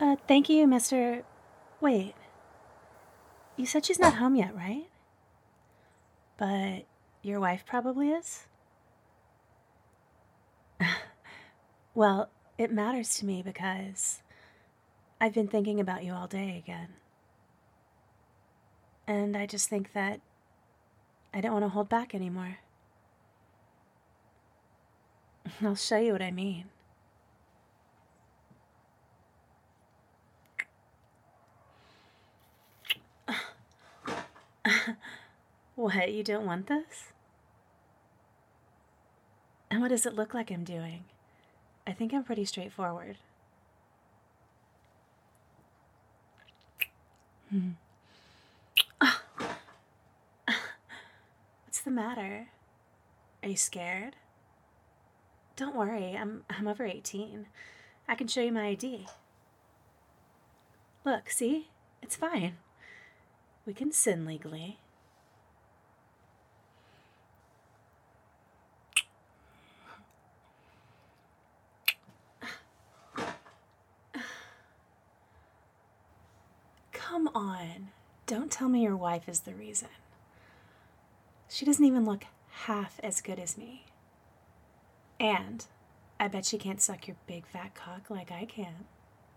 Thank you, Mr. Wait, you said she's not home yet, right? But your wife probably is? Well, it matters to me because I've been thinking about you all day again. And I just think that I don't want to hold back anymore. I'll show you what I mean. What, you don't want this? And what does it look like I'm doing? I think I'm pretty straightforward. What's the matter? Are you scared? Don't worry, I'm over 18. I can show you my ID. Look, see? It's fine. We can sin legally. Come on. Don't tell me your wife is the reason. She doesn't even look half as good as me. And I bet she can't suck your big fat cock like I can.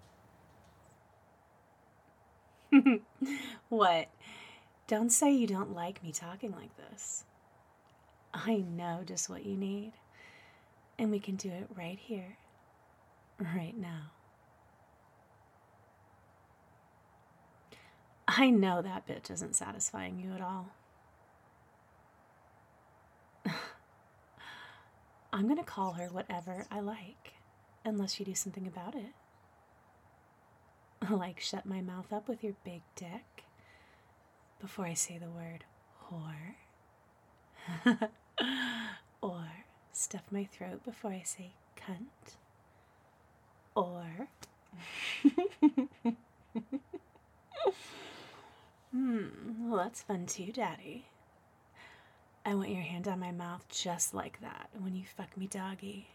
What? Don't say you don't like me talking like this. I know just what you need. And we can do it right here, right now. I know that bitch isn't satisfying you at all. I'm gonna call her whatever I like, unless you do something about it. Like shut my mouth up with your big dick before I say the word whore. Or stuff my throat before I say cunt. Or well, that's fun too, Daddy. I want your hand on my mouth just like that when you fuck me, doggy.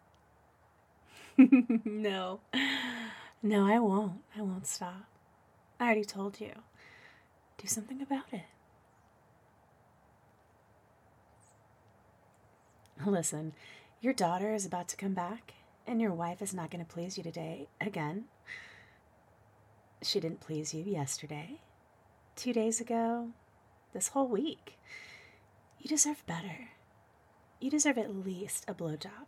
No. No, I won't. I won't stop. I already told you. Do something about it. Listen, your daughter is about to come back, and your wife is not going to please you today again. She didn't please you yesterday, 2 days ago, this whole week. You deserve better. You deserve at least a blowjob.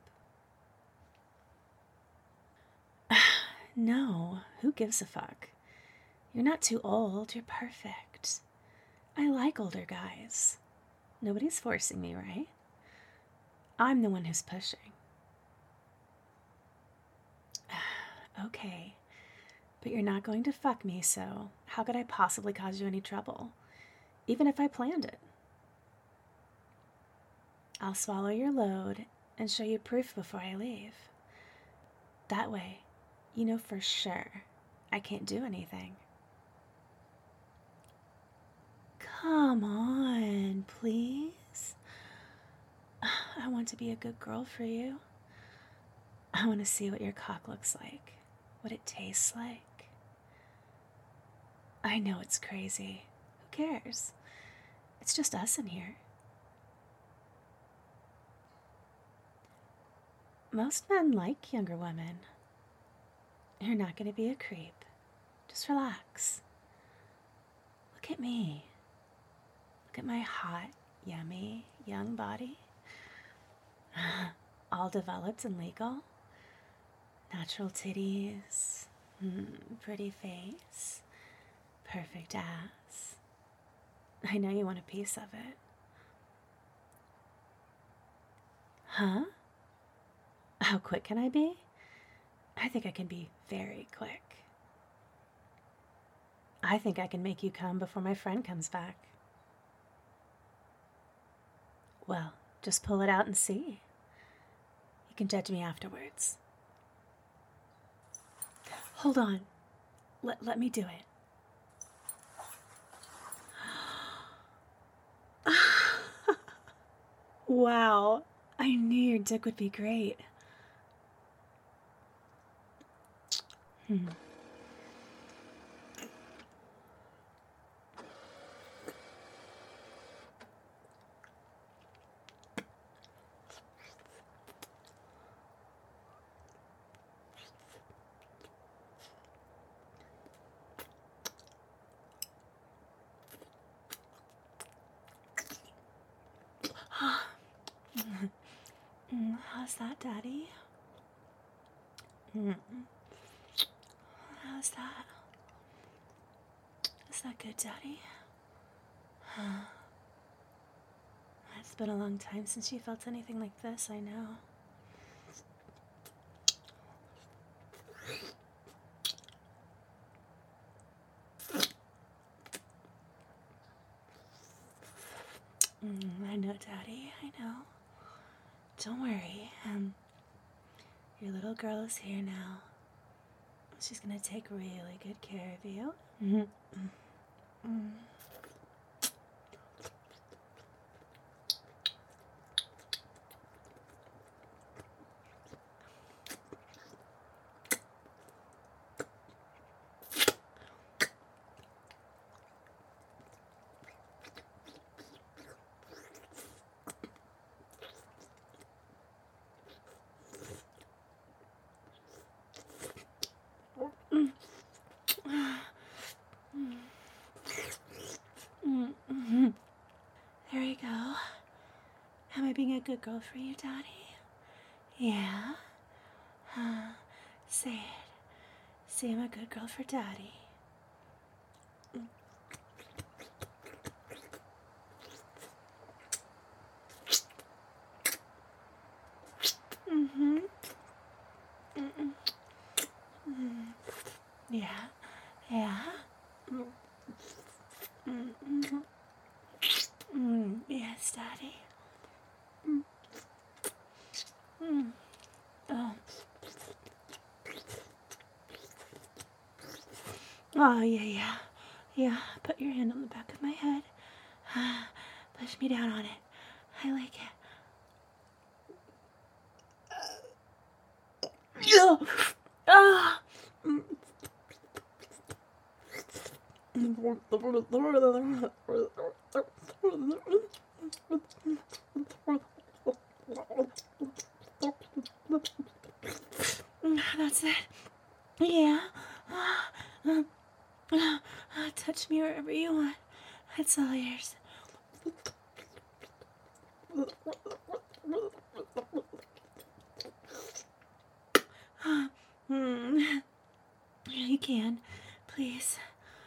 No, who gives a fuck? You're not too old, you're perfect. I like older guys. Nobody's forcing me, right? I'm the one who's pushing. Okay, but you're not going to fuck me, so how could I possibly cause you any trouble? Even if I planned it. I'll swallow your load and show you proof before I leave. That way, you know for sure I can't do anything. Come on, please. I want to be a good girl for you. I want to see what your cock looks like, what it tastes like. I know it's crazy. Who cares? It's just us in here. Most men like younger women. You're not going to be a creep. Just relax. Look at me. Look at my hot, yummy, young body. All developed and legal. Natural titties. Pretty face. Perfect ass. I know you want a piece of it. Huh? How quick can I be? I think I can be very quick. I think I can make you come before my friend comes back. Well, just pull it out and see. You can judge me afterwards. Hold on. Let me do it. Wow. I knew your dick would be great. How's that, Daddy? Mm. How's that? Is that good, Daddy? It's been a long time since you felt anything like this, I know. I know, Daddy, I know. Don't worry, your little girl is here now. She's gonna take really good care of you. There you go. Am I being a good girl for you, Daddy? Yeah? Say it. Say I'm a good girl for Daddy. Yeah? Yeah? Yes, Daddy. Oh. Oh, yeah. Yeah, put your hand on the back of my head. Push me down on it. I like it. Ah! That's it. Yeah. Touch me wherever you want. It's all yours. You can, please.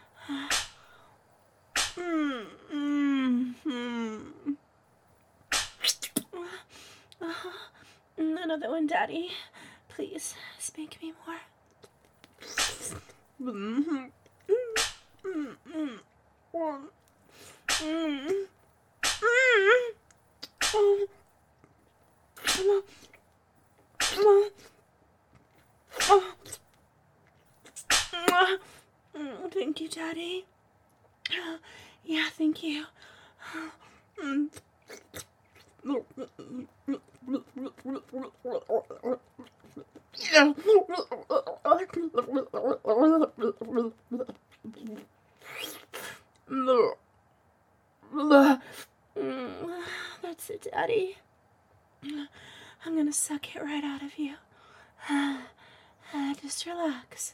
Another one, Daddy. Please, spank me more. Thank you, Daddy. Yeah, thank you. That's it, Daddy. I'm gonna suck it right out of you. Just relax.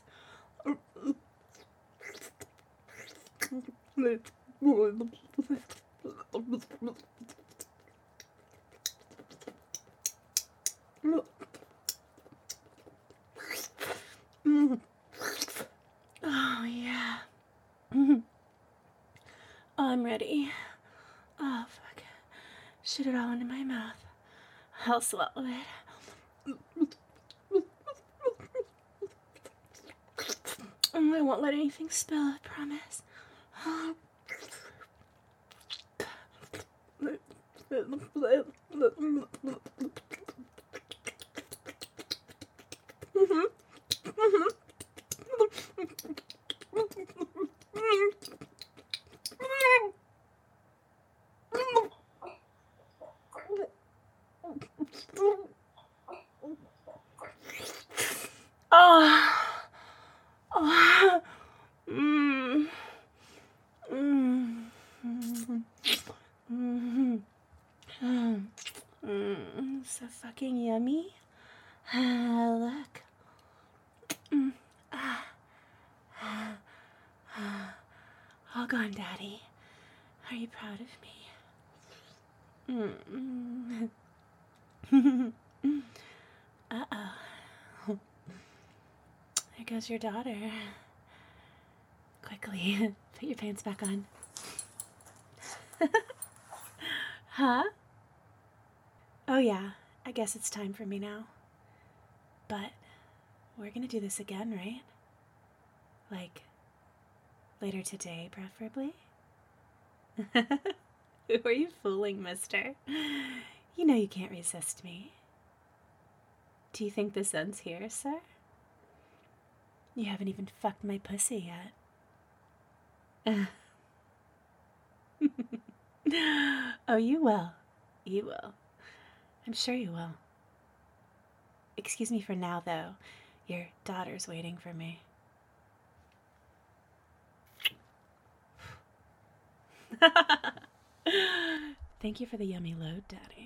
Oh, yeah. I'm ready. Oh, fuck. Shoot it all into my mouth. I'll swallow it. I won't let anything spill, I promise. So fucking yummy. Look. All gone, Daddy. Are you proud of me? Uh-oh. There goes your daughter. Quickly, put your pants back on. Huh? Oh yeah, I guess it's time for me now. But we're gonna do this again, right? Like, later today, preferably? Who are you fooling, mister? You know you can't resist me. Do you think this ends here, sir? You haven't even fucked my pussy yet. Oh, you will. You will. I'm sure you will. Excuse me for now, though. Your daughter's waiting for me. Thank you for the yummy load, Daddy.